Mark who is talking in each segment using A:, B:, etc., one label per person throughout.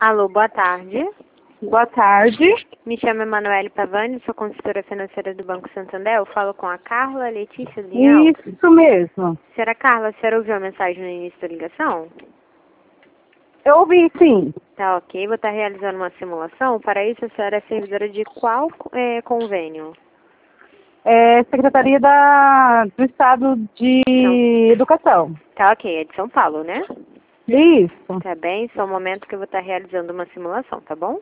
A: Alô, boa tarde.
B: Boa tarde.
A: Me chamo Emanuele Pavani, sou consultora financeira do Banco Santander. Eu falo com a Carla Letícia Linhal.
B: Isso mesmo.
A: Senhora Carla, a senhora ouviu a mensagem no início da ligação?
B: Eu ouvi, sim.
A: Tá ok, vou estar realizando uma simulação. Para isso, a senhora é servidora de qual convênio?
B: Secretaria do Estado de Educação.
A: Tá ok, é de São Paulo, né?
B: Isso.
A: Tá bem, só um momento que eu vou estar realizando uma simulação, tá bom?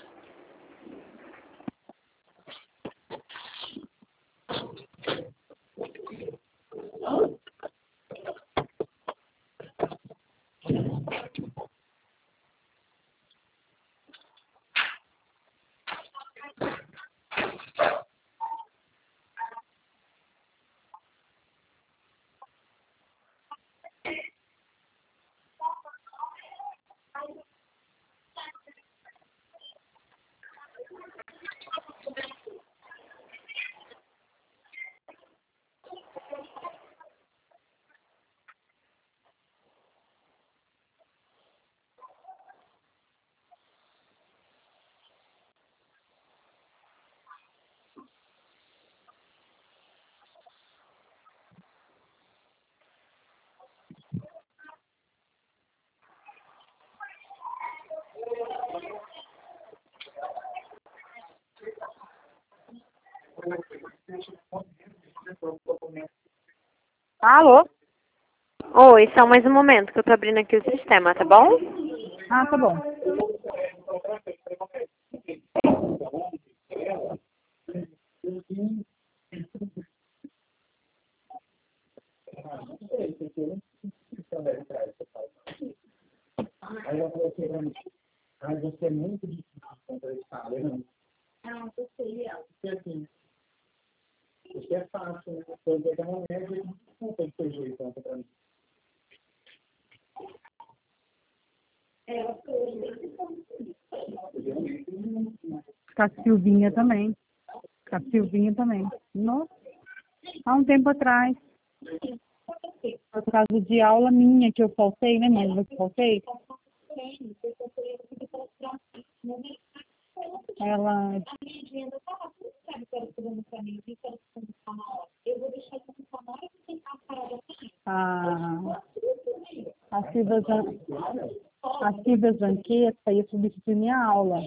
B: Alô?
A: Oi, só mais um momento que eu tô abrindo aqui o sistema, tá bom?
B: Ah, tá bom.
C: Aí ela falou assim pra mim, você é muito difícil de entrevistar, eu não. Não, porque assim, isso é fácil, né? Se eu pegar uma média, não tem que ter jeito pra mim.
B: Com a Silvinha também. Nossa, há um tempo atrás. Por causa de aula minha que eu faltei, né, mãe? Eu faltei. Ela... A Silvia Zanqueta ia substituir minha aula.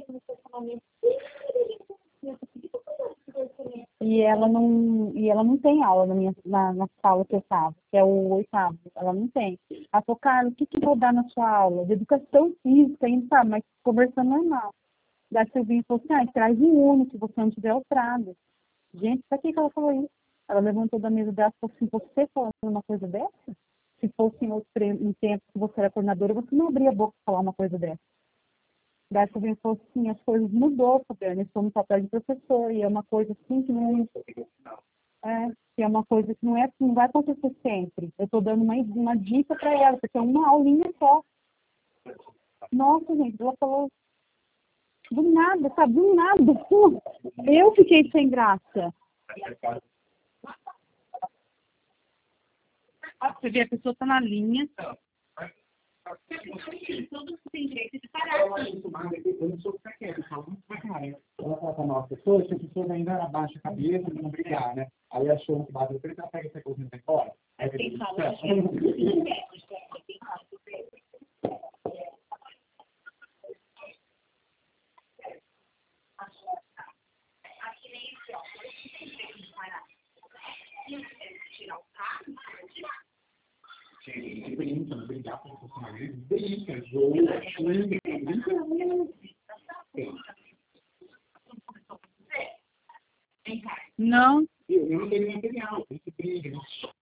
B: E ela não tem aula na sala que eu estava, que é o 8º. Ela não tem. Ela falou, Carlos, o que eu vou dar na sua aula? De educação física, ainda tá, mas conversando normal. Da Silvinha falou assim, traz um Uno, se você não tiver outrado. Gente, pra que ela falou isso? Ela levantou da mesa dela e falou assim, você falando uma coisa dessa? Se fosse em tempo que você era coordenadora, você não abria a boca para falar uma coisa dessa. Daí a Silvinha falou assim, as coisas mudou, Fabiana, eu estou no papel de professor, e é uma coisa assim que é uma coisa que não vai acontecer sempre. Eu estou dando uma dica para ela, porque é uma aulinha só. Nossa, gente, ela falou do nada, sabe? Do nada. Eu fiquei sem graça. Você vê, a pessoa está na linha. Todos têm jeito de parar.
C: Eu não sou quieto, eu falo muito pra caralho. Ela fala pra nós pessoas, que as pessoas ainda abaixam a cabeça e não brigar, né? Aí achou que bateu, ela pega essa coisa e vai embora. Aí
B: Quem
C: eu
B: fala
C: brigar com o funcionário, brinca, joga, xinga,
B: não.
C: eu não tenho material, tem que briga,